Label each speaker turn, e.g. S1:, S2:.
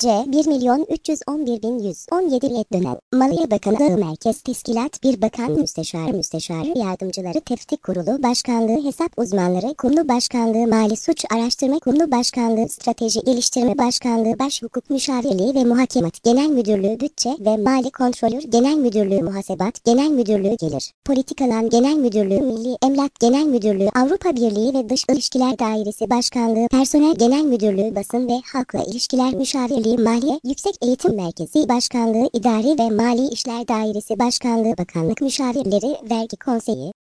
S1: C. 1.311.117 dönem. Maliye Bakanlığı Merkez Teşkilat 1 Bakan Müsteşarı Yardımcıları Teftik Kurulu Başkanlığı Hesap Uzmanları Kurulu Başkanlığı Mali Suç Araştırma Kurulu Başkanlığı Strateji Geliştirme Başkanlığı Başhukuk Müşavirliği ve Muhakemat Genel Müdürlüğü Bütçe ve Mali Kontrolör Genel Müdürlüğü Muhasebat Genel Müdürlüğü Gelir Politikalar Genel Müdürlüğü Milli Emlak Genel Müdürlüğü Avrupa Birliği ve Dış İlişkiler Dairesi Başkanlığı Personel Genel Müdürlüğü Basın ve Halkla İlişkiler Müşavirliği Maliye Yüksek Eğitim Merkezi Başkanlığı İdari ve Mali İşler Dairesi Başkanlığı Bakanlık Müşavirleri Vergi Konseyi